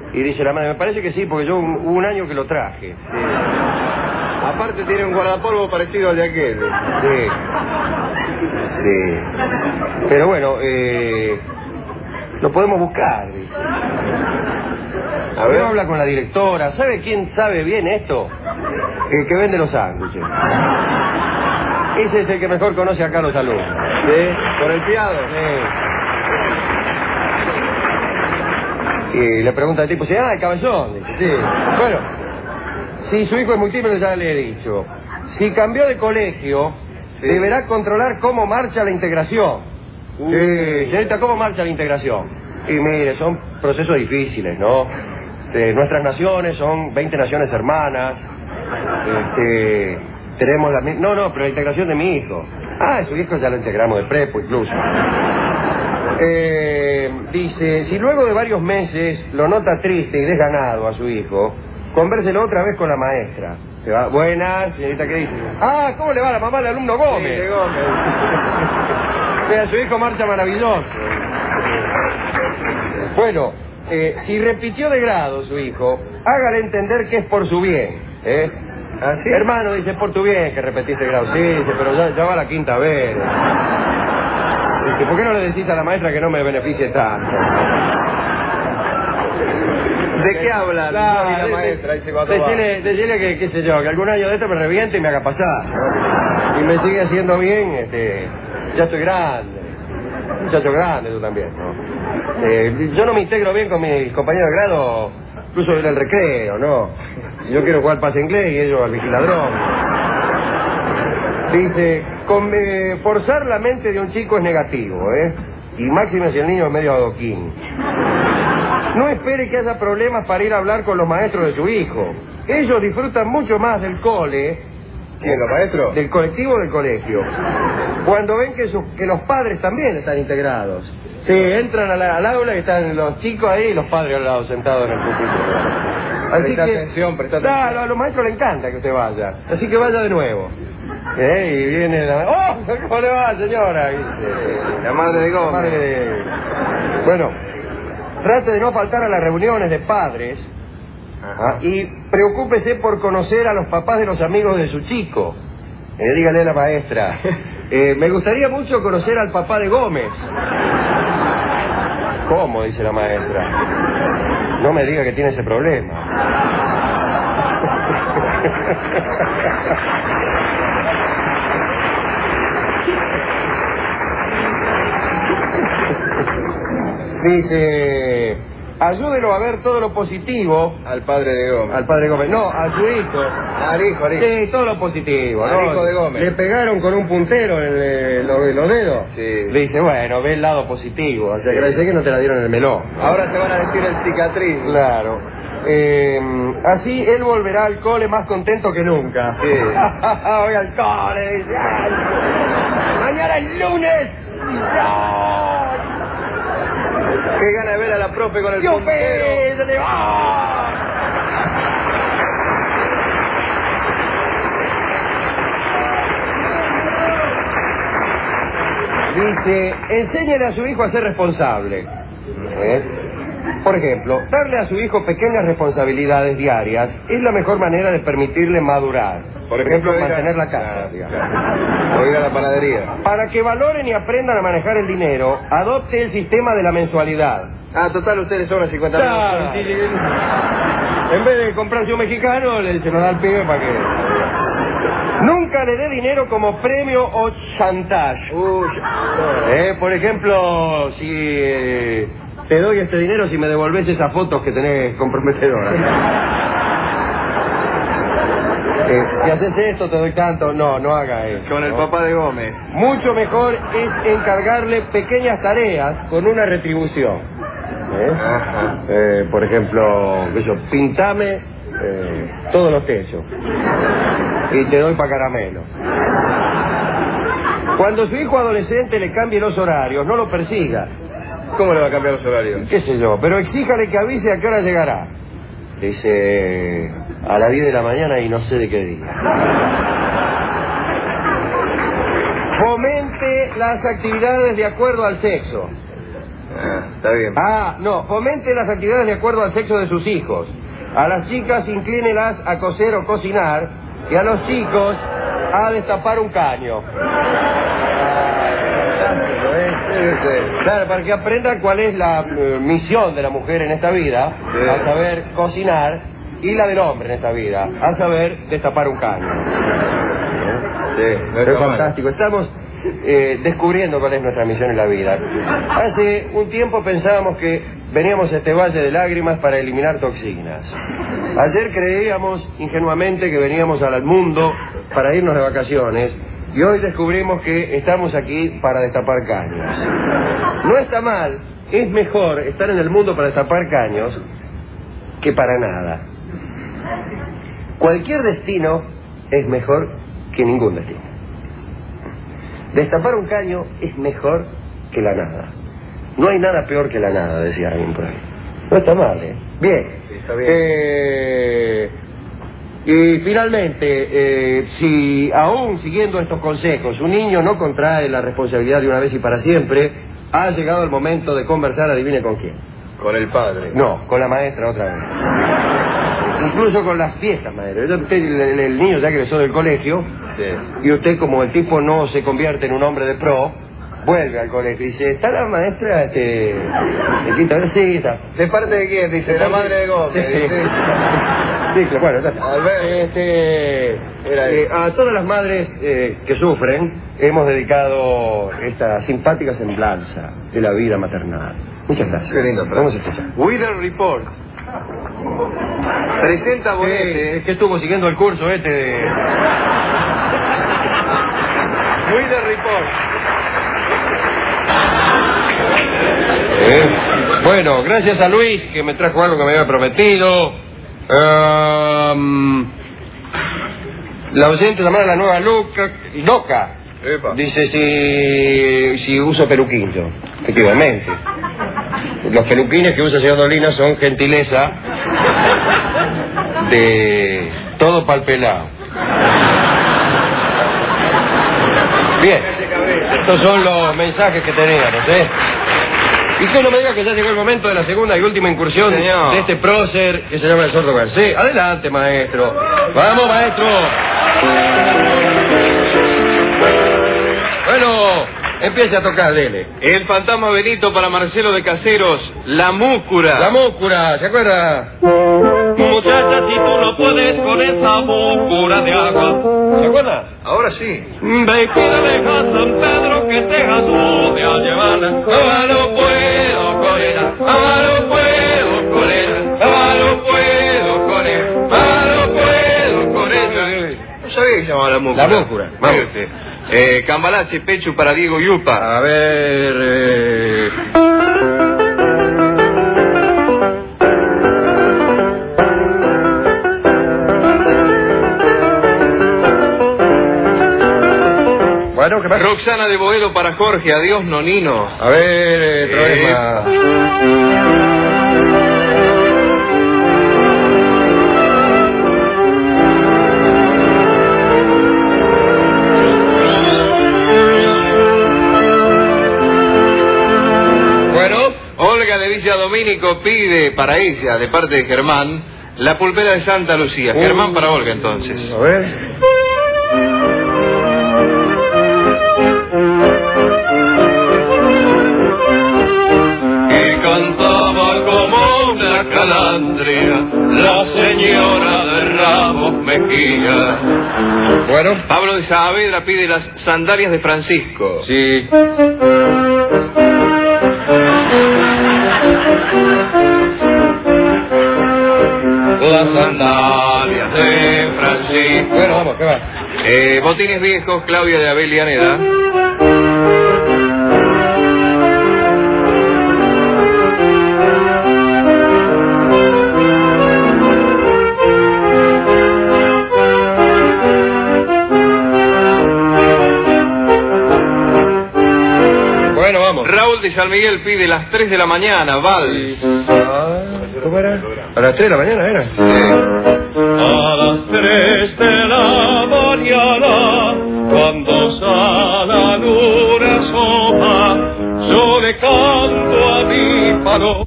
Y dice la madre, me parece que sí, porque yo hubo un año que lo traje. Sí. Aparte tiene un guardapolvo parecido al de aquel. Sí. Sí. Pero bueno, lo podemos buscar, dice. A ver, habla con la directora. ¿Sabe quién sabe bien esto? El que vende los sándwiches. Ese es el que mejor conoce acá a los alumnos. ¿Sí? ¿Por el fiado? Sí. Y le pregunta al tipo, ¿sí? Ah, el cabezón. Dice, sí. Bueno, si su hijo es multímetro, ya le he dicho. Si cambió de colegio, sí, deberá controlar cómo marcha la integración. Sí, señorita, ¿cómo marcha la integración? Y mire, son procesos difíciles, ¿no? Nuestras naciones son 20 naciones hermanas. Tenemos la misma... No, pero la integración de mi hijo. Ah, su hijo ya lo integramos de prepo incluso. Dice, si luego de varios meses lo nota triste y desganado a su hijo, convérselo otra vez con la maestra. Se va, buenas, señorita, ¿qué dice? Ah, ¿cómo le va la mamá del alumno Gómez? Sí, de Gómez. Vea, su hijo marcha maravilloso. Bueno, si repitió de grado su hijo, hágale entender que es por su bien, ¿eh? ¿Ah, sí? Hermano, dice, por tu bien que repetiste de grado. Sí, dice, pero ya va la quinta vez. Dice, ¿por qué no le decís a la maestra que no me beneficie tanto? ¿De qué habla la maestra? Decirle que, qué sé yo, que algún año de esto me reviente y me haga pasar, ¿no? Y me sigue haciendo bien, ya estoy grande. Muchacho grande tú también, ¿no? Yo no me integro bien con mis compañeros de grado, incluso en el recreo, ¿no? Yo quiero jugar pase inglés y ellos al vigiladrón. Dice, forzar la mente de un chico es negativo, ¿eh? Y máximo si el niño es medio adoquín. No espere que haya problemas para ir a hablar con los maestros de su hijo. Ellos disfrutan mucho más del cole. ¿Quién, los maestros? Del colectivo del colegio. Cuando ven que los padres también están integrados. Sí, entran al aula y están los chicos ahí y los padres al lado sentados en el pupitre. Así presta atención. Claro, a los maestros les encanta que usted vaya. Así que vaya de nuevo. Y viene la... ¡Oh! ¿Cómo le va, señora? Dice, la madre de Gómez. Bueno, trate de no faltar a las reuniones de padres. Ajá. Y preocúpese por conocer a los papás de los amigos de su chico. Dígale a la maestra. Me gustaría mucho conocer al papá de Gómez. ¿Cómo? Dice la maestra. No me diga que tiene ese problema. Dice, ayúdelo a ver todo lo positivo. Al padre de Gómez. Al padre de Gómez. No, a su hijo. Al hijo. Sí, todo lo positivo. Al hijo de Gómez. Le pegaron con un puntero en los dedos. Sí. Le dice, bueno, ve el lado positivo. O sea, agradece que no te la dieron en el melón. Ahora te van a decir el cicatriz. Claro. Así él volverá al cole más contento que nunca. Sí. Voy al cole. Mañana es lunes. Qué gana de ver a la profe con el puntero. ¡Se le va! Dice, enséñele a su hijo a ser responsable. Por ejemplo, darle a su hijo pequeñas responsabilidades diarias es la mejor manera de permitirle madurar. Por ejemplo, mantener la casa. O ir a la panadería. Para que valoren y aprendan a manejar el dinero, adopte el sistema de la mensualidad. Ah, total, ustedes sobran 50 claro. En vez de comprarse un mexicano, se lo da al pibe para que... Nunca le dé dinero como premio o chantage. Por ejemplo, si te doy este dinero si me devolves esas fotos que tenés comprometedoras. Si haces esto te doy tanto. No haga eso. Con el papá de Gómez. Mucho mejor es encargarle pequeñas tareas con una retribución. Por ejemplo, pintame todos los techos y te doy para caramelo. Cuando su hijo adolescente le cambie los horarios, no lo persiga. ¿Cómo le va a cambiar los horarios? Qué sé yo, pero exíjale que avise a qué hora llegará. Dice, a las 10 de la mañana y no sé de qué día. Fomente las actividades de acuerdo al sexo. Está bien. Ah, no, fomente las actividades de acuerdo al sexo de sus hijos. A las chicas inclínelas a coser o cocinar y a los chicos a destapar un caño. Fantástico, ¿eh? Sí. Claro, para que aprendan cuál es la misión de la mujer en esta vida, sí, a saber cocinar, y la del hombre en esta vida, a saber destapar un caño. Sí, es fantástico. Estamos descubriendo cuál es nuestra misión en la vida. Hace un tiempo pensábamos que veníamos a este valle de lágrimas para eliminar toxinas. Ayer creíamos ingenuamente que veníamos al mundo para irnos de vacaciones, y hoy descubrimos que estamos aquí para destapar caños. No está mal, es mejor estar en el mundo para destapar caños que para nada. Cualquier destino es mejor que ningún destino. Destapar un caño es mejor que la nada. No hay nada peor que la nada, decía alguien por ahí. No está mal, ¿eh? Bien. Sí, está bien. Y finalmente, si aún siguiendo estos consejos un niño no contrae la responsabilidad de una vez y para siempre, ha llegado el momento de conversar, adivine con quién. Con el padre. No, con la maestra otra vez. Incluso con las fiestas, maestro. El niño ya egresó del colegio, sí, y usted, como el tipo no se convierte en un hombre de pro, vuelve al colegio y dice, ¿está la maestra de quinta vez? Sí, está. ¿De parte de quién? Dice, de la madre de Gómez. Sí, sí, bueno, está. A todas las madres que sufren, hemos dedicado esta simpática semblanza de la vida maternal. Muchas gracias. Qué lindo. Vamos a escuchar. Weather Report. Presenta Bonete. Que estuvo siguiendo el curso de... Weather Report. Bueno, gracias a Luis, que me trajo algo que me había prometido. La oyente llamada la nueva Loca. Epa. Dice si uso peluquillo. Efectivamente. Los peluquines que usa el señor Dolina son gentileza de todo palpelado. Bien, estos son los mensajes que teníamos, ¿eh? Y que no me diga que ya llegó el momento de la segunda y última incursión, señor, de este prócer que se llama el Sordo Garcés. Adelante, maestro. Vamos, maestro. Bueno, empiece a tocar, dele. El fantasma Benito para Marcelo de Caseros, La Múcura. La Múcura, ¿se acuerda? Muchacha, si tú no puedes con esa múcura de agua, ¿Se acuerda? Ahora sí. ve y pídele a San Pedro que te ayude a llevarla. No, no puedo con ella, no puedo con ella, no puedo con ella, no puedo con ella. No sabía que se llamaba La Múcura. La Múcura, vamos. Cambalache, Pechu para Diego Yupa. A ver... Bueno, ¿qué pasa? Roxana de Boedo para Jorge, adiós Nonino. A ver, Bueno, Olga de Villa Domínico pide para ella, de parte de Germán, la pulpera de Santa Lucía. Germán para Olga, entonces. A ver... Cantaba como una calandria la señora de Ramos Mejía. Bueno. Pablo de Saavedra pide las sandalias de Francisco. Sí. Las sandalias de Francisco. Bueno, vamos, ¿qué va? Botines viejos, Claudia de Avelianeda. Bueno, vamos. Raúl de San Miguel pide las 3 de la mañana, Vals. ¿Cómo era? A las 3 de la mañana era. A las 3 de la mañana, cuando sale la luna asoma, yo le canto a mi sábado.